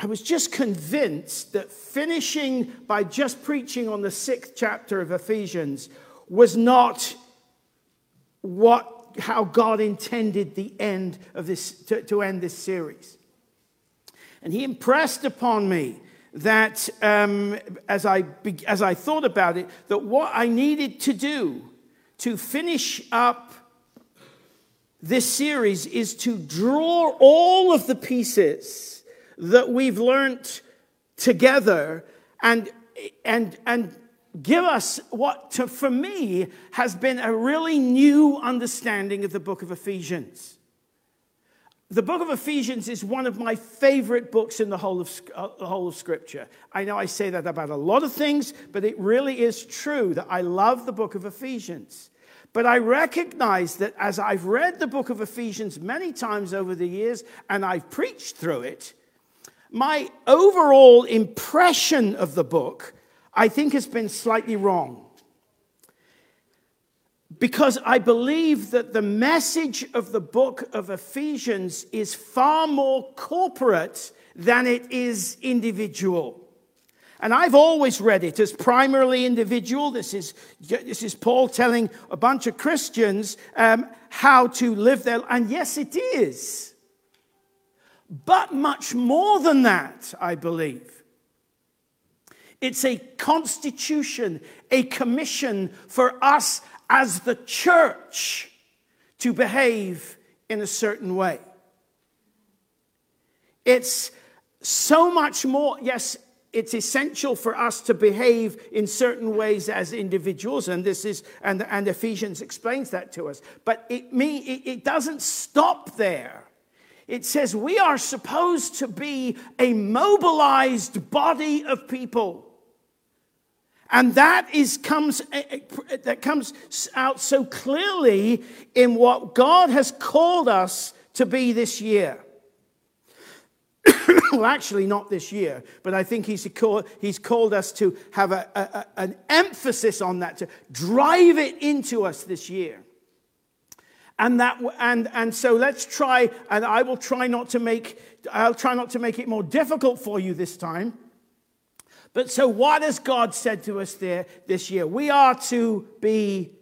I was just convinced that finishing by just preaching on the 6th chapter of Ephesians was not how God intended the end of this to end this series. And he impressed upon me that as I thought about it, that what I needed to do to finish up this series is to draw all of the pieces that we've learned together and give us what, for me, has been a really new understanding of the book of Ephesians. The book of Ephesians is one of my favorite books in the whole of Scripture. I know I say that about a lot of things, but it really is true that I love the book of Ephesians. But I recognize that as I've read the book of Ephesians many times over the years, and I've preached through it, my overall impression of the book, I think, has been slightly wrong. Because I believe that the message of the book of Ephesians is far more corporate than it is individual. And I've always read it as primarily individual. This is Paul telling a bunch of Christians how to live their life. And yes, it is. But much more than that, I believe. It's a constitution, a commission for us as the church to behave in a certain way. It's so much more, yes, it's essential for us to behave in certain ways as individuals, and and Ephesians explains that to us. But it doesn't stop there. It says we are supposed to be a mobilized body of people. And that comes out so clearly in what God has called us to be this year. Well, actually, not this year, but I think he's called us to have an emphasis on that, to drive it into us this year. And so let's try, and I'll try not to make it more difficult for you this time. But so what has God said to us there this year? We are to be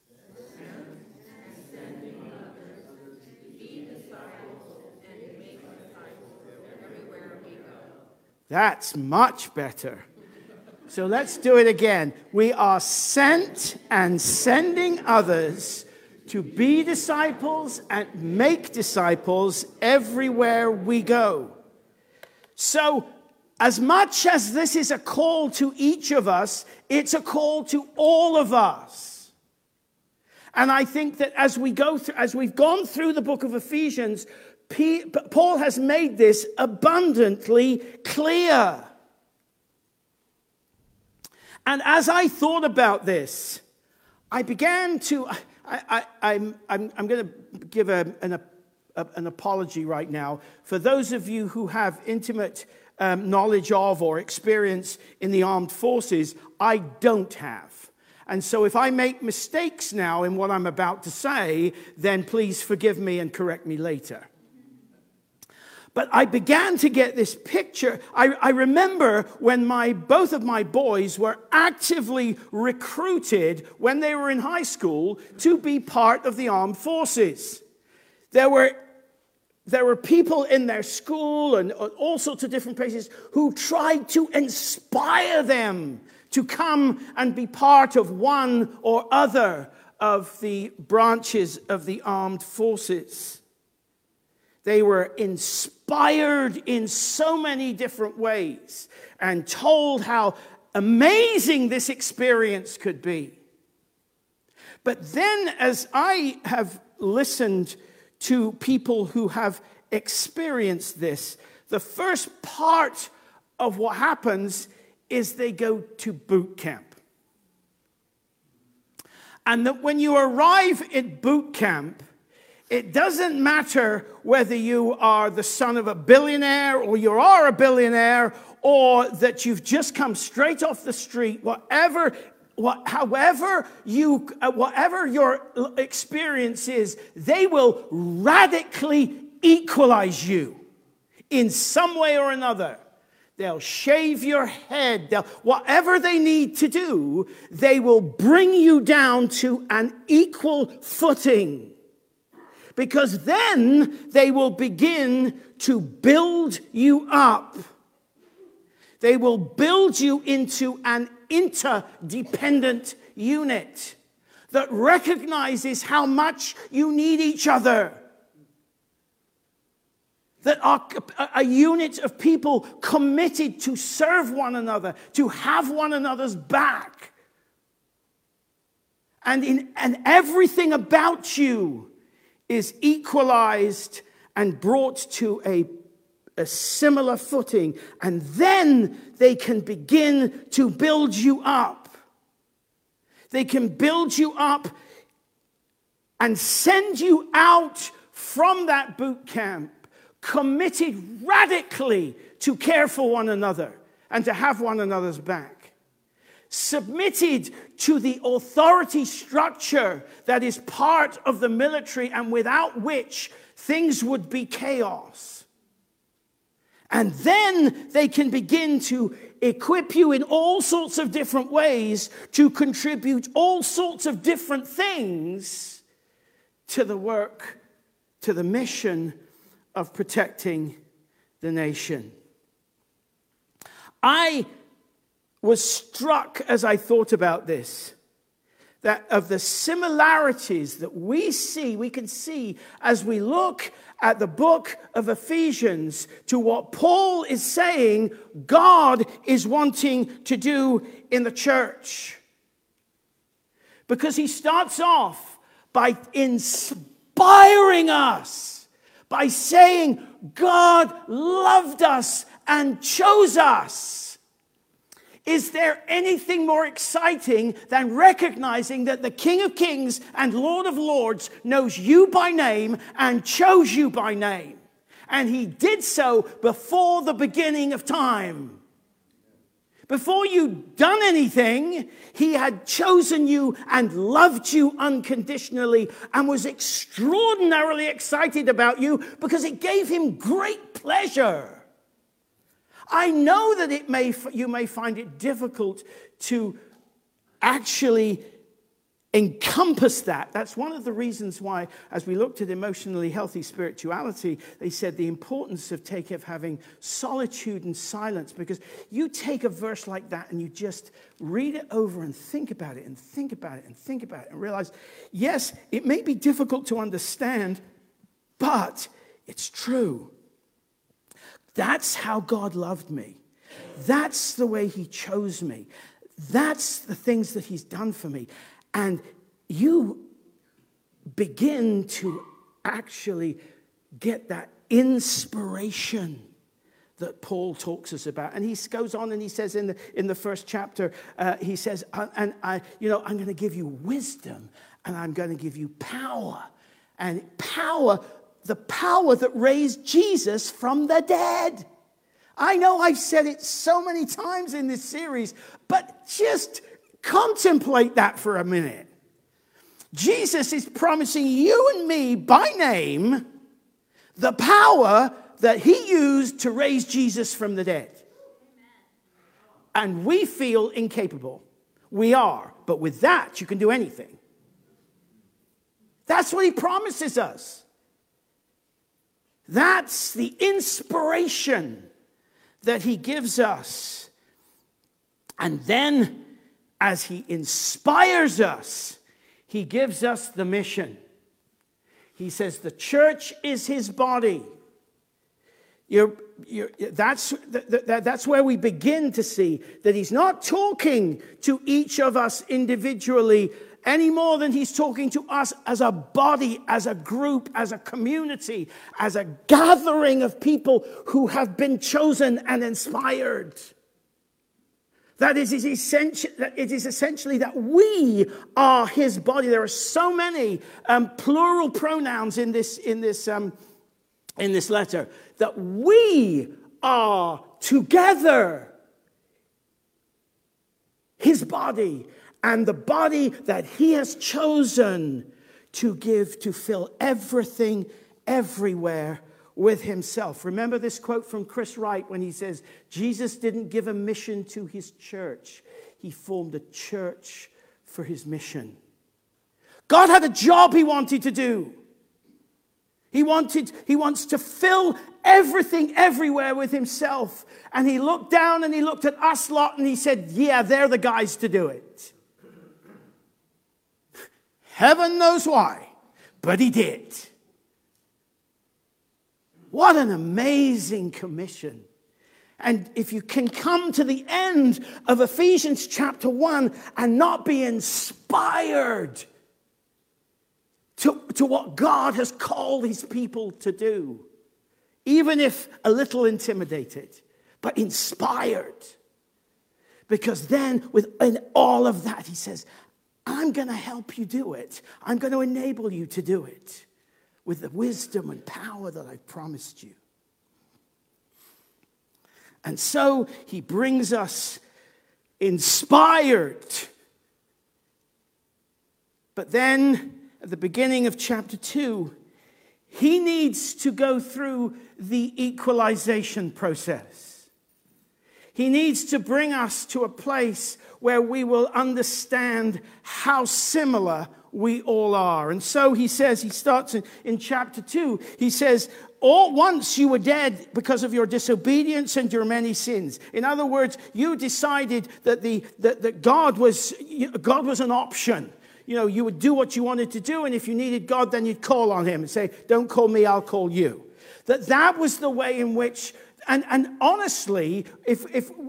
That's much better. So let's do it again. We are sent and sending others to be disciples and make disciples everywhere we go. So as much as this is a call to each of us, it's a call to all of us. And I think that as we've gone through the book of Ephesians, Paul has made this abundantly clear. And as I thought about this, I began to. I'm going to give an apology right now for those of you who have intimate knowledge of or experience in the armed forces. I don't have. And so if I make mistakes now in what I'm about to say, then please forgive me and correct me later. But I began to get this picture. I remember when both of my boys were actively recruited when they were in high school to be part of the armed forces. There were people in their school and all sorts of different places who tried to inspire them to come and be part of one or other of the branches of the armed forces. They were inspired in so many different ways and told how amazing this experience could be. But then as I have listened to people who have experienced this, the first part of what happens is they go to boot camp. And that when you arrive at boot camp, it doesn't matter whether you are the son of a billionaire or you are a billionaire or that you've just come straight off the street, whatever your experience is, they will radically equalize you in some way or another. They'll shave your head. Whatever they need to do, they will bring you down to an equal footing. Because then they will begin to build you up. They will build you into an interdependent unit that recognizes how much you need each other. That are a unit of people committed to serve one another, to have one another's back. And everything about you is equalized and brought to a similar footing. And then they can begin to build you up. They can build you up and send you out from that boot camp, committed radically to care for one another and to have one another's back. Submitted to the authority structure that is part of the military and without which things would be chaos. And then they can begin to equip you in all sorts of different ways to contribute all sorts of different things to the work, to the mission of protecting the nation. I was struck as I thought about this, that of the similarities that we can see as we look at the book of Ephesians to what Paul is saying God is wanting to do in the church. Because he starts off by inspiring us, by saying, God loved us and chose us. Is there anything more exciting than recognizing that the King of Kings and Lord of Lords knows you by name and chose you by name? And he did so before the beginning of time. Before you'd done anything, he had chosen you and loved you unconditionally and was extraordinarily excited about you because it gave him great pleasure. I know that you may find it difficult to actually encompass that. That's one of the reasons why, as we looked at emotionally healthy spirituality, they said the importance of having solitude and silence, because you take a verse like that and you just read it over and think about it and think about it and think about it and realize, yes, it may be difficult to understand, but it's true. That's how God loved me. That's the way he chose me. That's the things that he's done for me. And you begin to actually get that inspiration that Paul talks us about. And he goes on and he says in the first chapter, he says, I'm going to give you wisdom and I'm going to give you power. And power, the power that raised Jesus from the dead. I know I've said it so many times in this series, but just contemplate that for a minute. Jesus is promising you and me by name the power that he used to raise Jesus from the dead. And we feel incapable. We are. But with that, you can do anything. That's what he promises us. That's the inspiration that he gives us. And then, as he inspires us, he gives us the mission. He says the church is his body. That's where we begin to see that he's not talking to each of us individually any more than he's talking to us as a body, as a group, as a community, as a gathering of people who have been chosen and inspired. That it is essentially that we are his body. There are so many plural pronouns in this letter, that we are together his body, and the body that he has chosen to fill everything, everywhere, with himself. Remember this quote from Chris Wright when he says, Jesus didn't give a mission to his church. He formed a church for his mission. God had a job he wanted to do. He wants to fill everything everywhere with himself. And he looked down and he looked at us lot and he said, yeah, they're the guys to do it. Heaven knows why, but he did. What an amazing commission. And if you can come to the end of Ephesians chapter 1 and not be inspired to what God has called his people to do, even if a little intimidated, but inspired. Because then within all of that, he says, I'm going to help you do it. I'm going to enable you to do it with the wisdom and power that I've promised you. And so he brings us inspired. But then at the beginning of chapter 2, he needs to go through the equalization process. He needs to bring us to a place where we will understand how similar we all are. And so he says, he starts in chapter 2, he says, all once you were dead because of your disobedience and your many sins. In other words, you decided that God was an option. You know, you would do what you wanted to do, and if you needed God, then you'd call on him and say, don't call me, I'll call you. That was the way in which, and honestly, if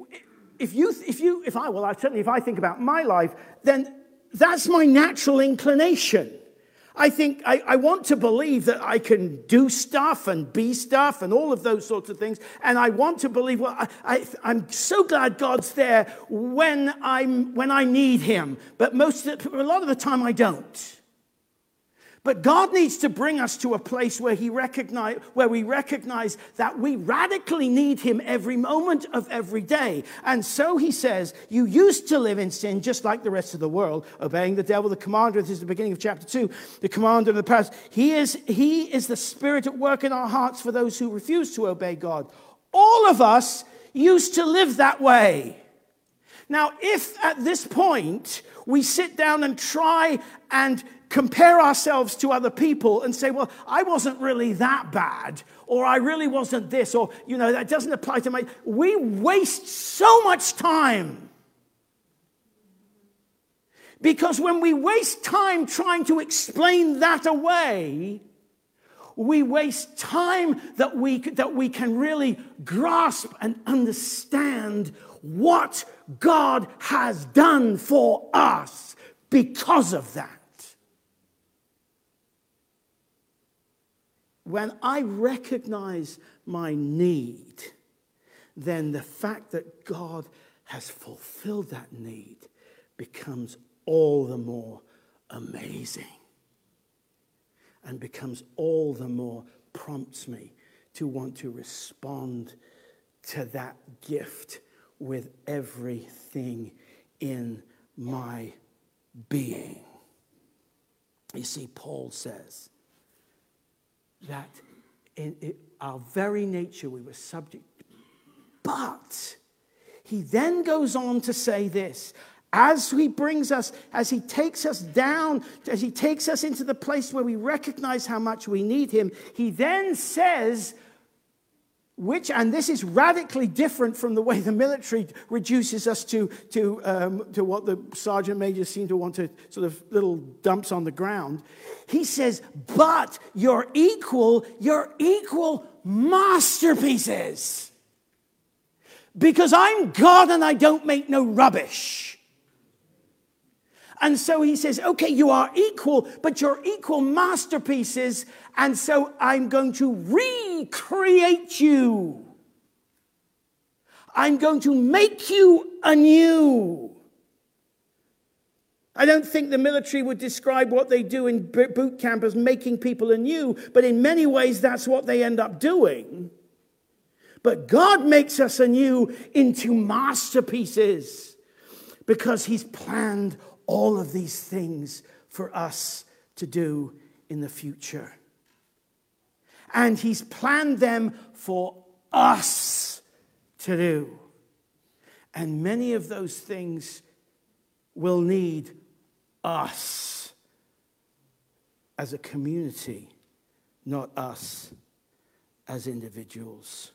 I think about my life, then that's my natural inclination. I think I want to believe that I can do stuff and be stuff and all of those sorts of things. And I want to believe, well, I'm so glad God's there when I need him. But a lot of the time I don't. But God needs to bring us to a place where we recognize that we radically need him every moment of every day. And so he says, you used to live in sin just like the rest of the world, obeying the devil, the commander. This is the beginning of chapter 2. The commander of the past. He is the spirit at work in our hearts for those who refuse to obey God. All of us used to live that way. Now, if at this point we sit down and try and compare ourselves to other people and say, well, I wasn't really that bad, or I really wasn't this, or, that doesn't apply to me. We waste so much time. Because when we waste time trying to explain that away, we waste time that we can really grasp and understand what God has done for us because of that. When I recognize my need, then the fact that God has fulfilled that need becomes all the more amazing, and becomes all the more prompts me to want to respond to that gift with everything in my being. You see, Paul says that in our very nature we were subject. But he then goes on to say this, as he takes us down, as he takes us into the place where we recognize how much we need him, he then says, and this is radically different from the way the military reduces us to what the sergeant majors seem to want to sort of little dumps on the ground. He says, but you're equal masterpieces. Because I'm God and I don't make no rubbish. And so he says, okay, you are equal, but you're equal masterpieces. And so I'm going to recreate you. I'm going to make you anew. I don't think the military would describe what they do in boot camp as making people anew, but in many ways that's what they end up doing. But God makes us anew into masterpieces because he's planned all of these things for us to do in the future. and he's planned them for us to do. And many of those things will need us as a community, not us as individuals.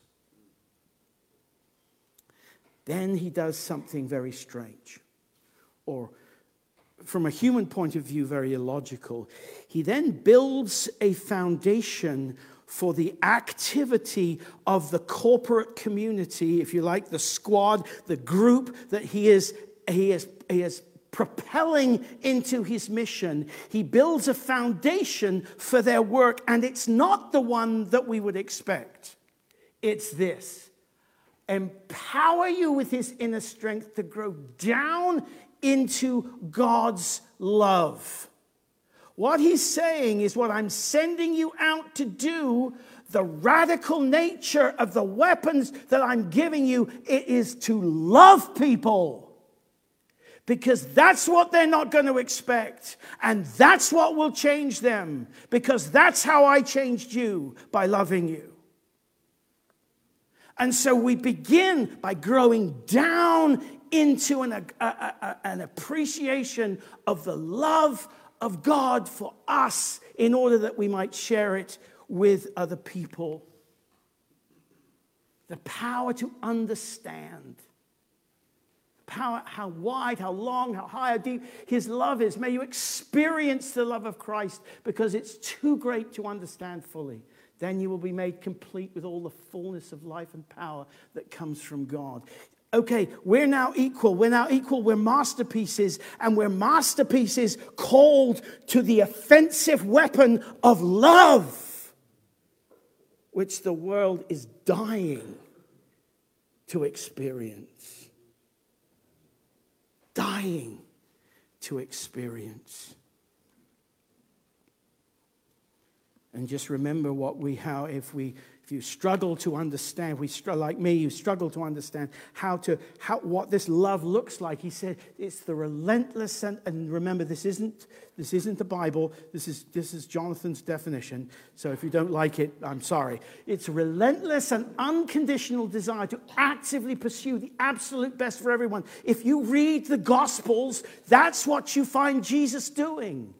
Then he does something very strange, or from a human point of view, very illogical. He then builds a foundation for the activity of the corporate community, if you like, the squad, the group that he is propelling into his mission. He builds a foundation for their work, and it's not the one that we would expect. It's this: empower you with his inner strength to grow down into God's love. What he's saying is, what I'm sending you out to do, the radical nature of the weapons that I'm giving you, it is to love people. Because that's what they're not going to expect. And that's what will change them. Because that's how I changed you, by loving you. And so we begin by growing down into an appreciation of the love of God for us, in order that we might share it with other people. The power to understand. Power, how wide, how long, how high, how deep his love is. May you experience the love of Christ, because it's too great to understand fully. Then you will be made complete with all the fullness of life and power that comes from God. Okay, we're now equal. We're masterpieces, and we're masterpieces called to the offensive weapon of love, which the world is dying to experience. Dying to experience. And just remember if you struggle to understand, like me, you struggle to understand what this love looks like. He said it's the relentless, and remember, this isn't the Bible. This is Jonathan's definition. So if you don't like it, I'm sorry. It's a relentless and unconditional desire to actively pursue the absolute best for everyone. If you read the Gospels, that's what you find Jesus doing.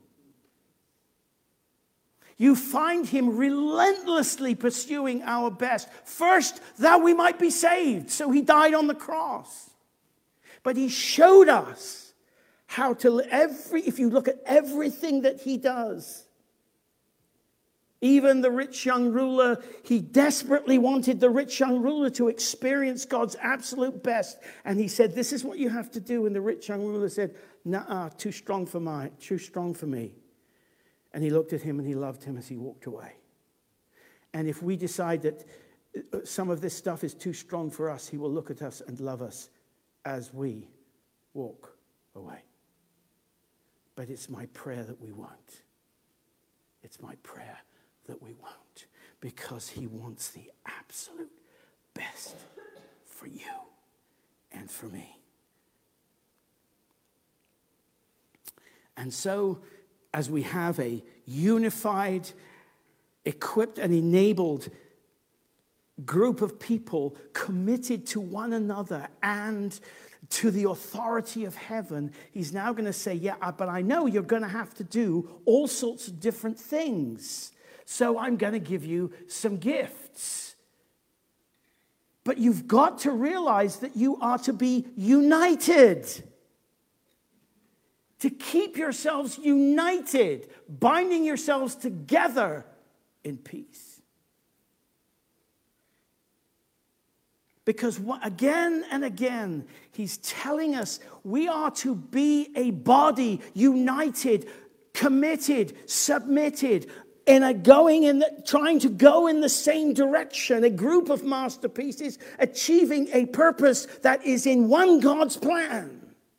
You find him relentlessly pursuing our best. First, that we might be saved. So he died on the cross. But he showed us how to, if you look at everything that he does. Even the rich young ruler, he desperately wanted the rich young ruler to experience God's absolute best. And he said, this is what you have to do. And the rich young ruler said, nah, too strong for me. And he looked at him and he loved him as he walked away. And if we decide that some of this stuff is too strong for us, he will look at us and love us as we walk away. But it's my prayer that we won't. It's my prayer that we won't. Because he wants the absolute best for you and for me. And so, as we have a unified, equipped, and enabled group of people committed to one another and to the authority of heaven, he's now going to say, yeah, but I know you're going to have to do all sorts of different things. So I'm going to give you some gifts. But you've got to realize that you are to be united. To keep yourselves united, binding yourselves together in peace. Because again and again, he's telling us we are to be a body, united, committed, submitted, trying to go in the same direction, a group of masterpieces, achieving a purpose that is in one God's plan.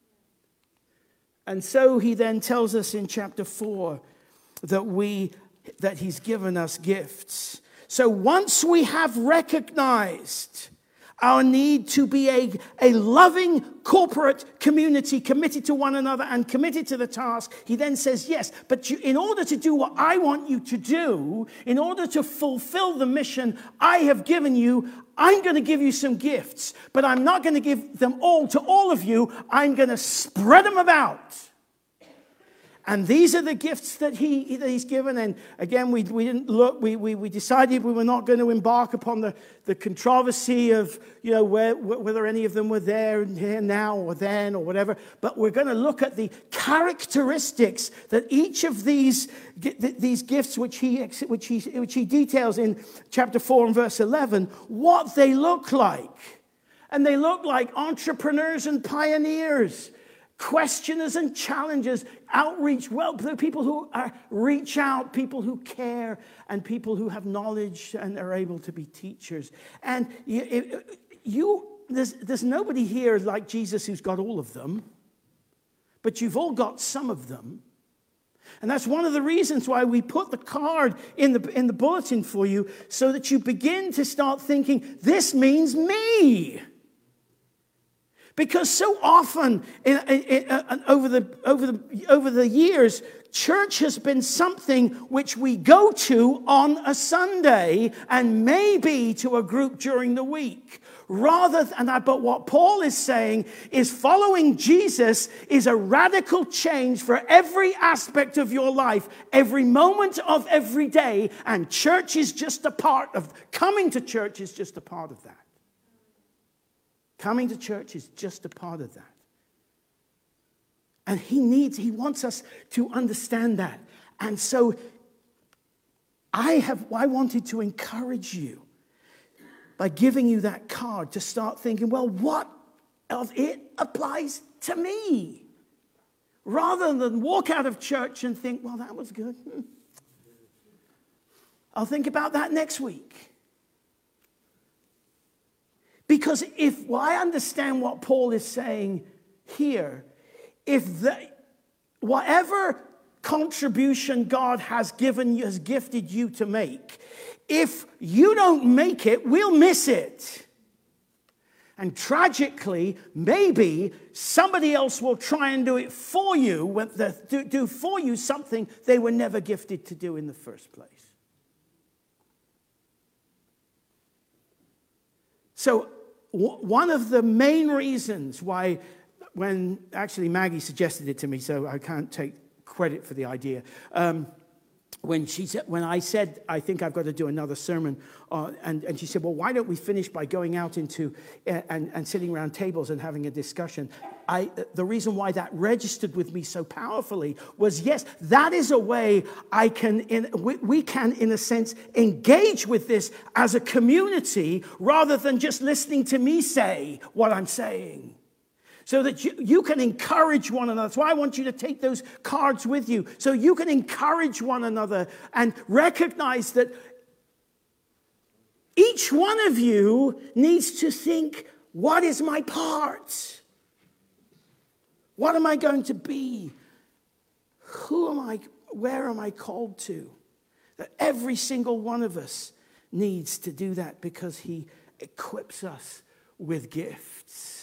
And so he then tells us in chapter 4 that he's given us gifts. So once we have recognized our need to be a loving corporate community committed to one another and committed to the task, he then says, yes, but in order to do what I want you to do, in order to fulfill the mission I have given you, I'm going to give you some gifts, but I'm not going to give them all to all of you. I'm going to spread them about. And these are the gifts that he's given. And again, we didn't look. We decided we were not going to embark upon the controversy of, whether any of them were there now or then or whatever. But we're going to look at the characteristics that each of these gifts, which he details in chapter 4 and verse 11, what they look like. And they look like entrepreneurs and pioneers, questioners and challengers, outreach, people who reach out, people who care, and people who have knowledge and are able to be teachers. And there's nobody here like Jesus who's got all of them, but you've all got some of them. And that's one of the reasons why we put the card in the bulletin for you, so that you begin to start thinking, this means me. Because so often over the years, church has been something which we go to on a Sunday and maybe to a group during the week. But what Paul is saying is following Jesus is a radical change for every aspect of your life, every moment of every day, and church is just a part of, coming to church is just a part of that. Coming to church is just a part of that. And he wants us to understand that. And so I wanted to encourage you by giving you that card to start thinking, well, what of it applies to me? Rather than walk out of church and think, well, that was good. I'll think about that next week. Because I understand what Paul is saying here, whatever contribution God has gifted you to make, if you don't make it, we'll miss it. And tragically, maybe somebody else will try and do it for you, do for you something they were never gifted to do in the first place. So one of the main reasons why, when actually Maggie suggested it to me, so I can't take credit for the idea, when I said, I think I've got to do another sermon, and she said, well, why don't we finish by going out into and sitting around tables and having a discussion? The reason why that registered with me so powerfully was, yes, that is a way we can, in a sense, engage with this as a community rather than just listening to me say what I'm saying. So that you can encourage one another. That's why I want you to take those cards with you. So you can encourage one another and recognize that each one of you needs to think, what is my part? What am I going to be? Who am I? Where am I called to? That every single one of us needs to do that because he equips us with gifts.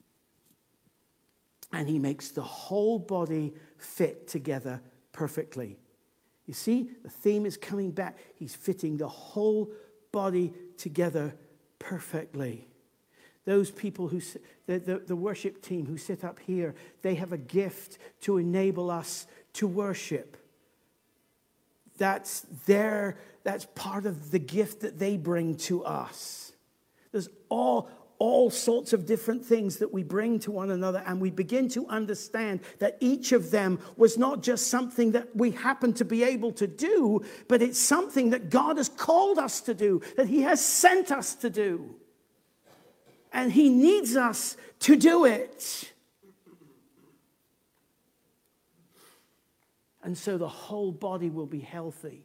And he makes the whole body fit together perfectly. You see, the theme is coming back. He's fitting the whole body together perfectly. Those people the worship team who sit up here, they have a gift to enable us to worship. That's part of the gift that they bring to us. There's all sorts of different things that we bring to one another, and we begin to understand that each of them was not just something that we happen to be able to do, but it's something that God has called us to do, that he has sent us to do. And he needs us to do it. And so the whole body will be healthy.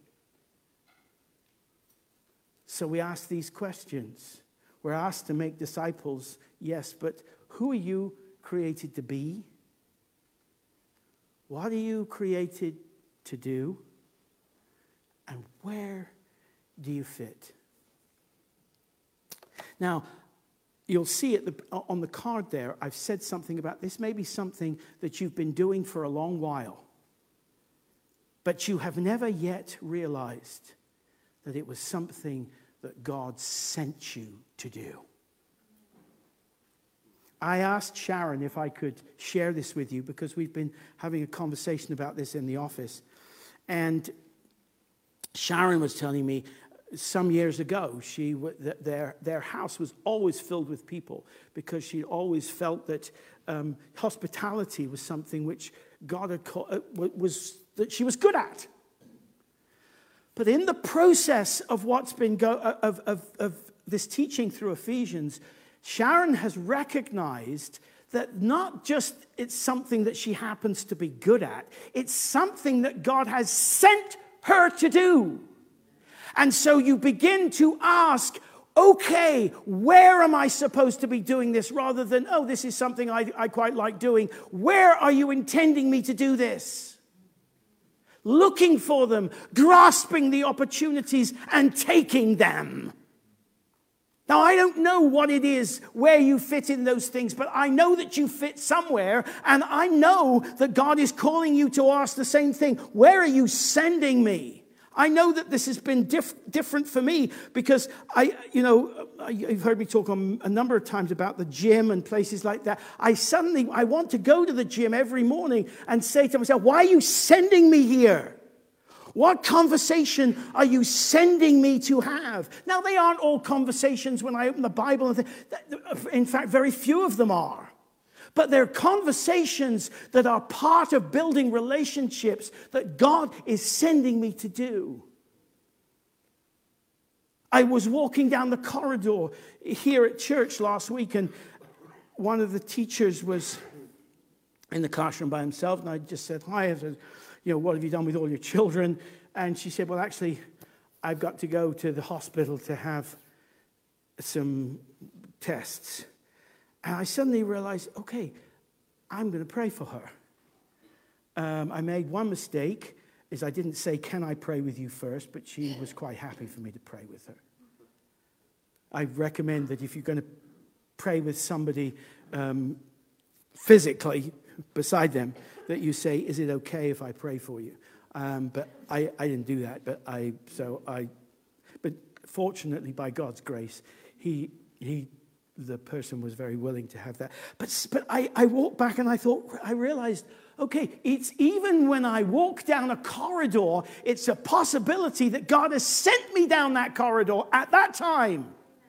So we ask these questions. We're asked to make disciples, yes, but who are you created to be? What are you created to do? And where do you fit? Now, you'll see on the card there, I've said something about this may be something that you've been doing for a long while, but you have never yet realized that it was something that God sent you to do. I asked Sharon if I could share this with you because we've been having a conversation about this in the office. And Sharon was telling me some years ago, their house was always filled with people because she always felt that hospitality was something which God had that she was good at. But in the process of what's been of this teaching through Ephesians, Sharon has recognized that not just it's something that she happens to be good at, it's something that God has sent her to do. And so you begin to ask, okay, where am I supposed to be doing this? Rather than, oh, this is something I quite like doing. Where are you intending me to do this? Looking for them, grasping the opportunities and taking them. Now, I don't know what it is where you fit in those things, but I know that you fit somewhere, and I know that God is calling you to ask the same thing. Where are you sending me? I know that this has been different for me because you've heard me talk a number of times about the gym and places like that. I want to go to the gym every morning and say to myself, why are you sending me here? What conversation are you sending me to have? Now, they aren't all conversations when I open the Bible. In fact, very few of them are. But they're conversations that are part of building relationships that God is sending me to do. I was walking down the corridor here at church last week, and one of the teachers was in the classroom by himself, and I just said, hi. I said, what have you done with all your children? And she said, well, actually, I've got to go to the hospital to have some tests. And I suddenly realized, okay, I'm going to pray for her. I made one mistake, is I didn't say, can I pray with you first? But she was quite happy for me to pray with her. I recommend that if you're going to pray with somebody physically beside them, that you say, is it okay if I pray for you? But I didn't do that. But fortunately, by God's grace, the person was very willing to have that. But I walked back and I realized, okay, it's even when I walk down a corridor, it's a possibility that God has sent me down that corridor at that time.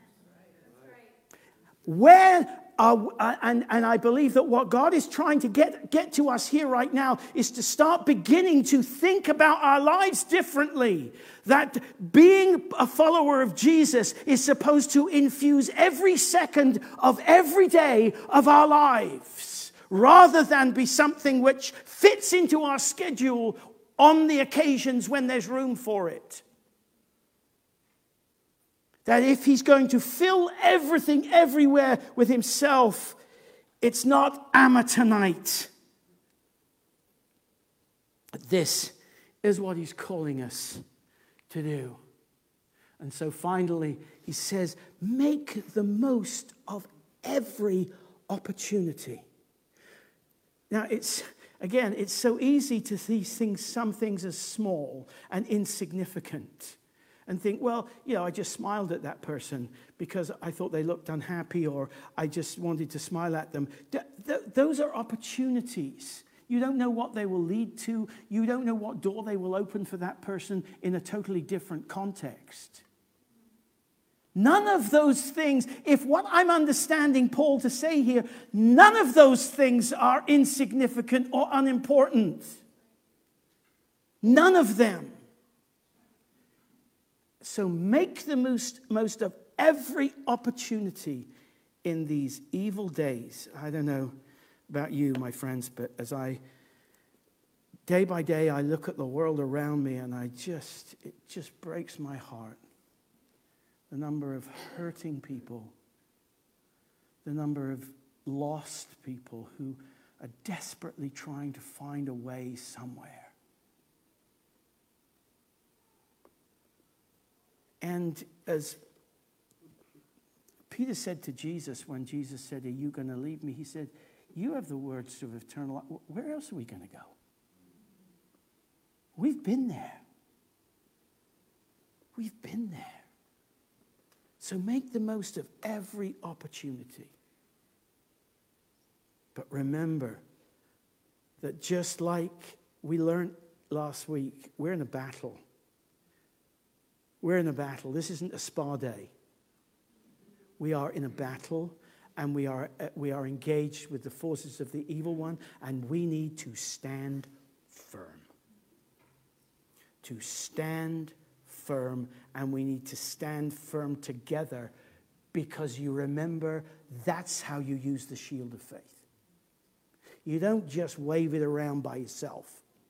Where and I believe that what God is trying to get to us here right now is to start beginning to think about our lives differently. That being a follower of Jesus is supposed to infuse every second of every day of our lives, rather than be something which fits into our schedule on the occasions when there's room for it. That if he's going to fill everything everywhere with himself, it's not amateur night. This is what he's calling us to do. And so finally, he says, make the most of every opportunity. Now, it's so easy to see some things as small and insignificant. And think, well, I just smiled at that person because I thought they looked unhappy, or I just wanted to smile at them. Those are opportunities. You don't know what they will lead to. You don't know what door they will open for that person in a totally different context. None of those things, if what I'm understanding Paul to say here, none of those things are insignificant or unimportant. None of them. So make the most of every opportunity in these evil days. I don't know about you, my friends, but as day by day, I look at the world around me and it just breaks my heart. The number of hurting people, the number of lost people who are desperately trying to find a way somewhere. And as Peter said to Jesus, when Jesus said, "Are you going to leave me?" He said, "You have the words of eternal life. Where else are we going to go?" We've been there. We've been there. So make the most of every opportunity. But remember that just like we learned last week, we're in a battle. We're in a battle. This isn't a spa day. We are in a battle, and we are engaged with the forces of the evil one, and we need to stand firm. To stand firm, and we need to stand firm together, because you remember that's how you use the shield of faith. You don't just wave it around by yourself.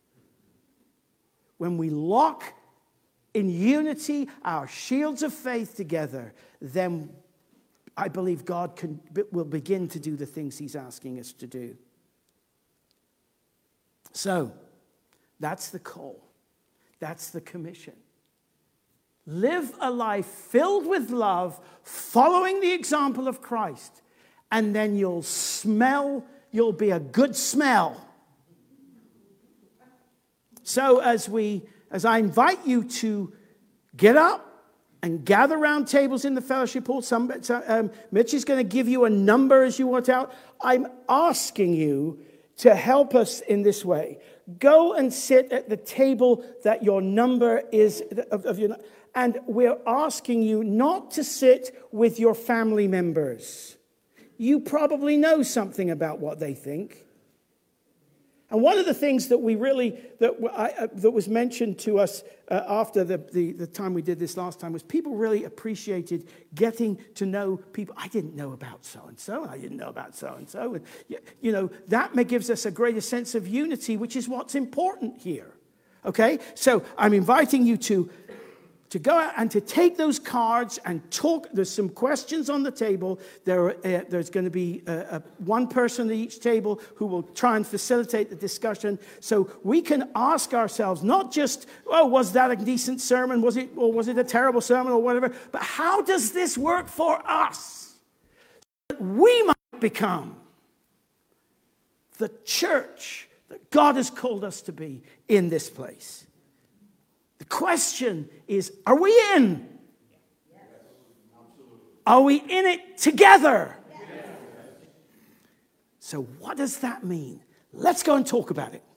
When we lock in unity our shields of faith together, then I believe God will begin to do the things he's asking us to do. So, that's the call. That's the commission. Live a life filled with love, following the example of Christ, and then you'll be a good smell. So as I invite you to get up and gather around tables in the fellowship hall, Mitch is going to give you a number as you walk out. I'm asking you to help us in this way. Go and sit at the table that your number is of your. And we're asking you not to sit with your family members. You probably know something about what they think. And one of the things that that was mentioned to us after the time we did this last time was people really appreciated getting to know people. I didn't know about so-and-so, and I didn't know about so-and-so. And, that gives us a greater sense of unity, which is what's important here. Okay? So I'm inviting you to go out and to take those cards and talk. There's some questions on the table. There's going to be one person at each table who will try and facilitate the discussion. So we can ask ourselves, not just, was that a decent sermon? Was it a terrible sermon or whatever? But how does this work for us? That we might become the church that God has called us to be in this place. The question is, are we in? Yes. Are we in it together? Yes. So what does that mean? Let's go and talk about it.